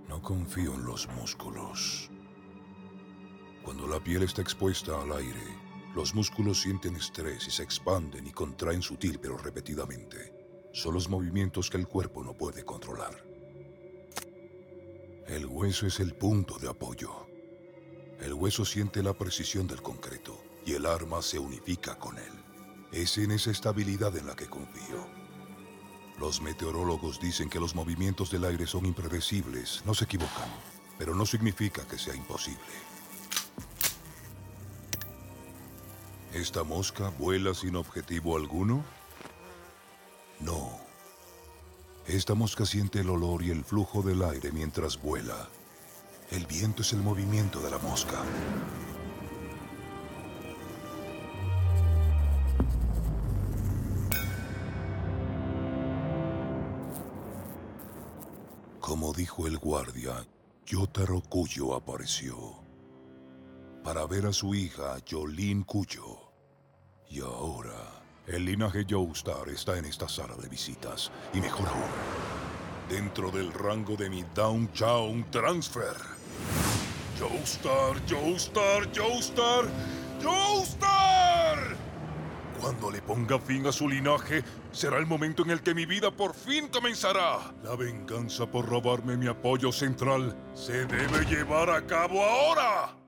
No confío en los músculos. Cuando la piel está expuesta al aire, los músculos sienten estrés y se expanden y contraen sutil pero repetidamente. Son los movimientos que el cuerpo no puede controlar. El hueso es el punto de apoyo. El hueso siente la precisión del concreto y el arma se unifica con él. Es en esa estabilidad en la que confío. Los meteorólogos dicen que los movimientos del aire son impredecibles, no se equivocan, pero no significa que sea imposible. ¿Esta mosca vuela sin objetivo alguno? No. Esta mosca siente el olor y el flujo del aire mientras vuela. El viento es el movimiento de la mosca. Como dijo el guardia, Yotaro Kuyo apareció para ver a su hija Yolin Kuyo. Y ahora, el linaje Joestar está en esta sala de visitas. Y mejor aún, dentro del rango de mi Down Chown Transfer. Joestar, Joestar, Joestar, Joestar. Cuando le ponga fin a su linaje, será el momento en el que mi vida por fin comenzará. La venganza por robarme mi apoyo central se debe llevar a cabo ahora.